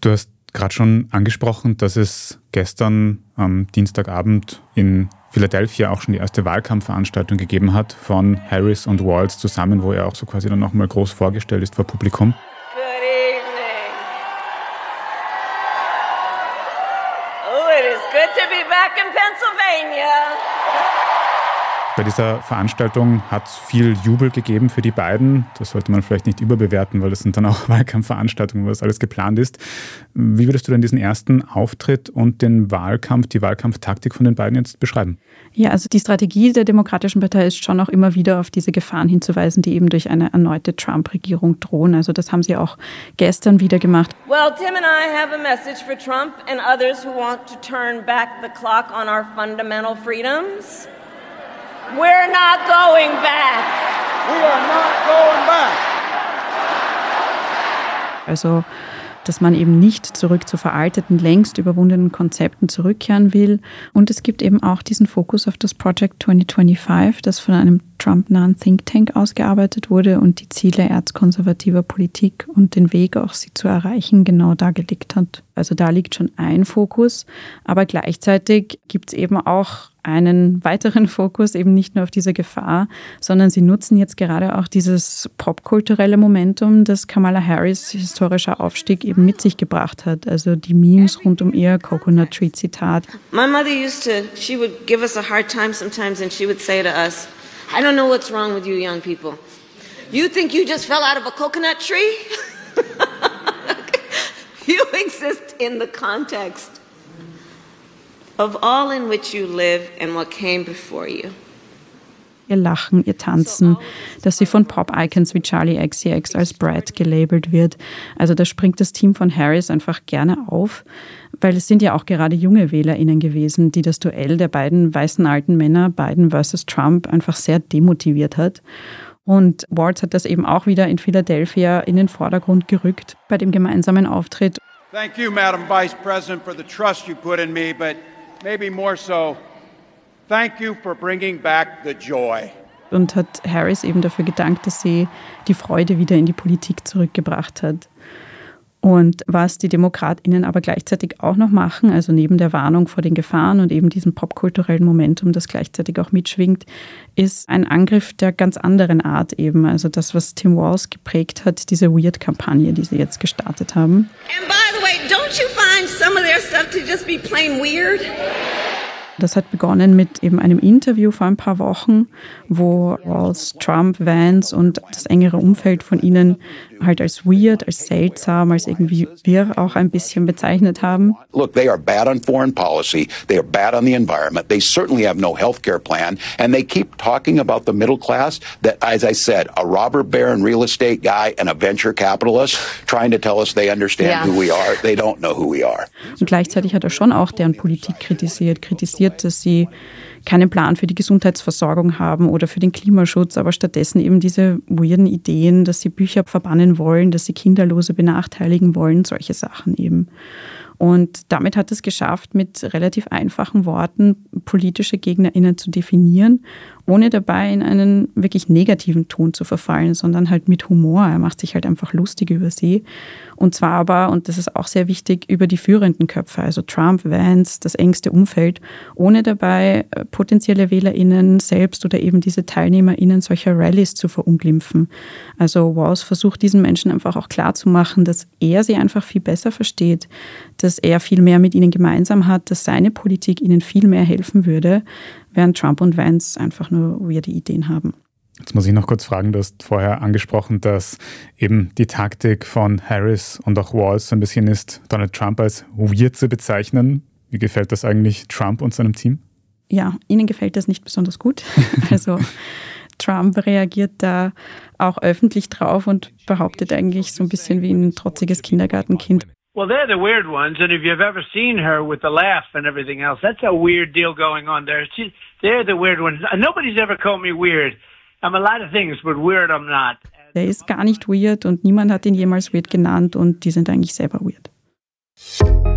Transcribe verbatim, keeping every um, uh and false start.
Du hast gerade schon angesprochen, dass es gestern am Dienstagabend in Philadelphia auch schon die erste Wahlkampfveranstaltung gegeben hat von Harris und Walz zusammen, wo er auch so quasi dann nochmal groß vorgestellt ist vor Publikum. Good evening. Oh, it is good to be back in Pennsylvania. Bei dieser Veranstaltung hat es viel Jubel gegeben für die beiden. Das sollte man vielleicht nicht überbewerten, weil das sind dann auch Wahlkampfveranstaltungen, wo das alles geplant ist. Wie würdest du denn diesen ersten Auftritt und den Wahlkampf, die Wahlkampftaktik von den beiden jetzt beschreiben? Ja, also die Strategie der Demokratischen Partei ist schon auch immer wieder auf diese Gefahren hinzuweisen, die eben durch eine erneute Trump-Regierung drohen. Also das haben sie auch gestern wieder gemacht. Well, Tim and I have a message for Trump and others who want to turn back the clock on our fundamental freedoms. We're not going back. We are not going back. Also, dass man eben nicht zurück zu veralteten, längst überwundenen Konzepten zurückkehren will. Und es gibt eben auch diesen Fokus auf das Project zwanzig fünfundzwanzig, das von einem Trump-nahen Think Tank ausgearbeitet wurde und die Ziele erzkonservativer Politik und den Weg, auch sie zu erreichen, genau dargelegt hat. Also da liegt schon ein Fokus, aber gleichzeitig gibt es eben auch einen weiteren Fokus, eben nicht nur auf diese Gefahr, sondern sie nutzen jetzt gerade auch dieses popkulturelle Momentum, das Kamala Harris historischer Aufstieg eben mit sich gebracht hat. Also die Memes rund um ihr Coconut Tree Zitat. My mother used to, she would give us a hard time sometimes and she would say to us, I don't know what's wrong with you young people. You think you just fell out of a coconut tree? You exist in the context of all in which you live and what came before you. Ihr Lachen, ihr Tanzen, dass sie von Pop-Icons wie Charli X C X als Brat gelabelt wird. Also da springt das Team von Harris einfach gerne auf, weil es sind ja auch gerade junge WählerInnen gewesen, die das Duell der beiden weißen alten Männer, Biden versus Trump, einfach sehr demotiviert hat. Und Walz hat das eben auch wieder in Philadelphia in den Vordergrund gerückt bei dem gemeinsamen Auftritt. Thank you, Madam Vice President, for the trust you put in me, but maybe more so, thank you for bringing back the joy. Und hat Harris eben dafür gedankt, dass sie die Freude wieder in die Politik zurückgebracht hat. Und was die DemokratInnen aber gleichzeitig auch noch machen, also neben der Warnung vor den Gefahren und eben diesem popkulturellen Momentum, das gleichzeitig auch mitschwingt, ist ein Angriff der ganz anderen Art eben. Also das, was Tim Walz geprägt hat, diese Weird-Kampagne, die sie jetzt gestartet haben. And by the way, don't you find some of their stuff to just be plain weird? Das hat begonnen mit eben einem Interview vor ein paar Wochen, wo Walz, Trump, Vance und das engere Umfeld von ihnen halt als weird, als seltsam, als irgendwie wirr auch ein bisschen bezeichnet haben. Look, they are bad on foreign policy. They are bad on the environment. They certainly have no health care plan. And they keep talking about the middle class that, as I said, a robber baron real estate guy and a venture capitalist trying to tell us they understand yeah. who we are. They don't know who we are. Und gleichzeitig hat er schon auch deren Politik kritisiert, kritisiert, dass sie keinen Plan für die Gesundheitsversorgung haben oder für den Klimaschutz, aber stattdessen eben diese weirden Ideen, dass sie Bücher verbannen wollen, dass sie Kinderlose benachteiligen wollen, solche Sachen eben. Und damit hat es geschafft, mit relativ einfachen Worten politische GegnerInnen zu definieren, ohne dabei in einen wirklich negativen Ton zu verfallen, sondern halt mit Humor. Er macht sich halt einfach lustig über sie. Und zwar aber, und das ist auch sehr wichtig, über die führenden Köpfe, also Trump, Vance, das engste Umfeld, ohne dabei potenzielle WählerInnen selbst oder eben diese TeilnehmerInnen solcher Rallyes zu verunglimpfen. Also Walz versucht diesen Menschen einfach auch klarzumachen, dass er sie einfach viel besser versteht, dass er viel mehr mit ihnen gemeinsam hat, dass seine Politik ihnen viel mehr helfen würde, während Trump und Vance einfach nur weirde Ideen haben. Jetzt muss ich noch kurz fragen, du hast vorher angesprochen, dass eben die Taktik von Harris und auch Walz so ein bisschen ist, Donald Trump als weird zu bezeichnen. Wie gefällt das eigentlich Trump und seinem Team? Ja, ihnen gefällt das nicht besonders gut. Also Trump reagiert da auch öffentlich drauf und behauptet eigentlich so ein bisschen wie ein trotziges Kindergartenkind. Well, they're the weird ones, and if you've ever seen her with the laugh and everything else, that's a weird deal going on there. She, they're the weird ones. Nobody's ever called me weird. I'm a lot of things, but weird I'm not. Der ist gar nicht weird und niemand hat ihn jemals weird genannt und die sind eigentlich selber weird.